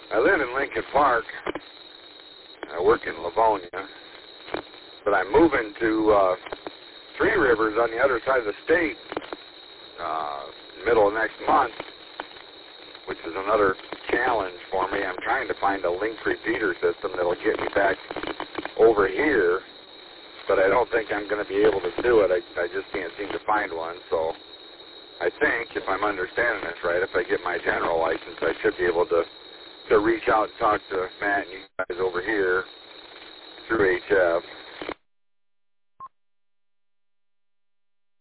I live in Lincoln Park. I work in Livonia. But I'm moving to Three Rivers on the other side of the state middle of next month, which is another challenge for me. I'm trying to find a link repeater system that'll get me back over here, but I don't think I'm going to be able to do it. I just can't seem to find one. So I think, if I'm understanding this right, if I get my general license, I should be able to reach out and talk to Matt and you guys over here through HF.